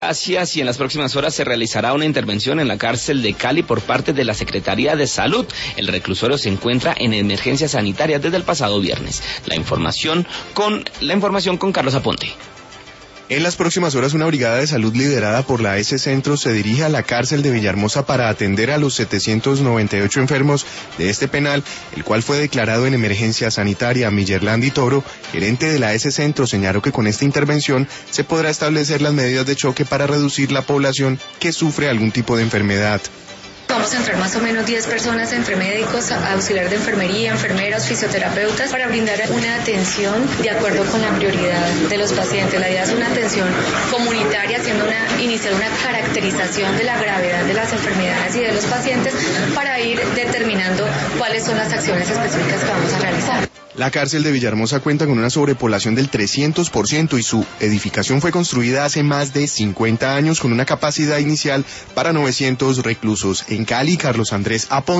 Gracias, y en las próximas horas se realizará una intervención en la cárcel de Cali por parte de la Secretaría de Salud. El reclusorio se encuentra en emergencia sanitaria desde el pasado viernes. La información con Carlos Aponte. En las próximas horas, una brigada de salud liderada por la S Centro se dirige a la cárcel de Villahermosa para atender a los 798 enfermos de este penal, el cual fue declarado en emergencia sanitaria. Millerlandi Toro, gerente de la S Centro, señaló que con esta intervención se podrá establecer las medidas de choque para reducir la población que sufre algún tipo de enfermedad. Vamos a entrar más o menos 10 personas entre médicos, auxiliar de enfermería, enfermeras, fisioterapeutas, para brindar una atención de acuerdo con la prioridad de los pacientes. La idea es una atención comunitaria, iniciar una caracterización de la gravedad de las enfermedades y de los pacientes para ir determinando cuáles son las acciones específicas que vamos a realizar. La cárcel de Villahermosa cuenta con una sobrepoblación del 300% y su edificación fue construida hace más de 50 años con una capacidad inicial para 900 reclusos. En Cali, Carlos Andrés Aponte.